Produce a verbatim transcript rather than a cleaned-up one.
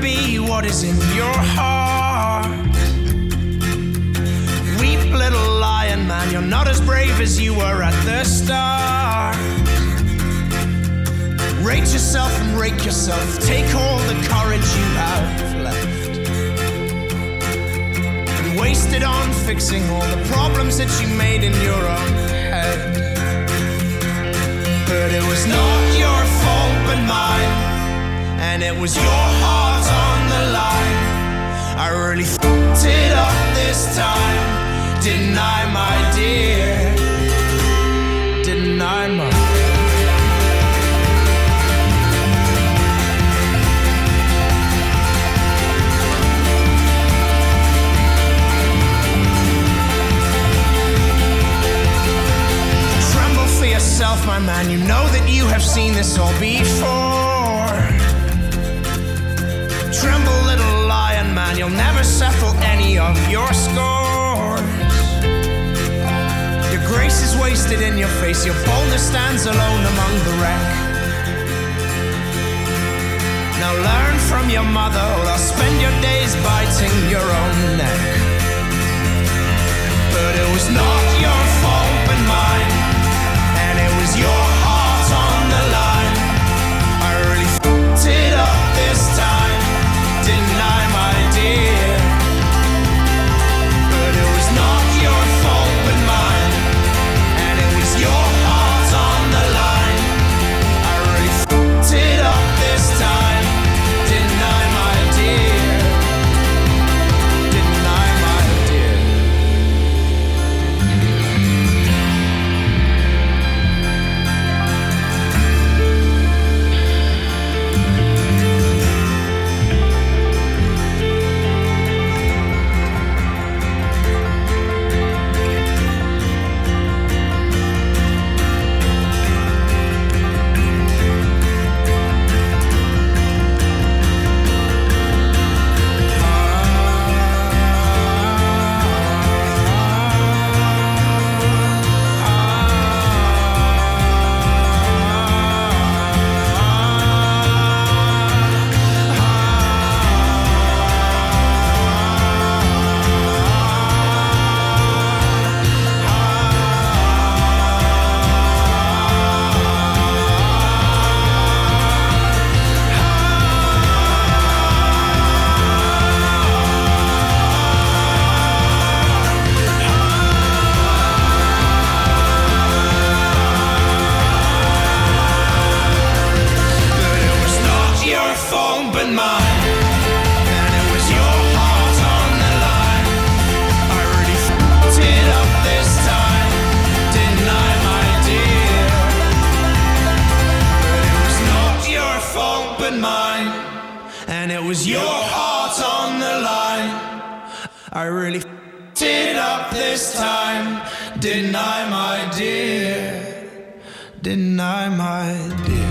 be what is in your heart. Weep, little lion man, you're not as brave as you were at the start. Rate yourself and rake yourself, take all the courage you have left and waste it on fixing all the problems that you made in your own head. But it was not your fault but mine, and it was your heart on the line. I really f***ed it up this time, didn't I, my dear? Didn't I, my Tremble for yourself, my man, you know that you have seen this all before. Tremble, little lion man, you'll never settle any of your scores. Your grace is wasted in your face, your boldness stands alone among the wreck. Now learn from your mother, or I'll spend your days biting your own neck. But it was not your fault but mine, and it was your heart on the line. I really f***ed it up this time, didn't I, my dear? But it was not your fault but mine, and it was your heart on the line. I really f***ed it up this time, didn't I, my dear? Didn't I, my dear? And it was your heart on the line. I really f***ed it up this time, didn't I, my dear? Didn't I, my dear?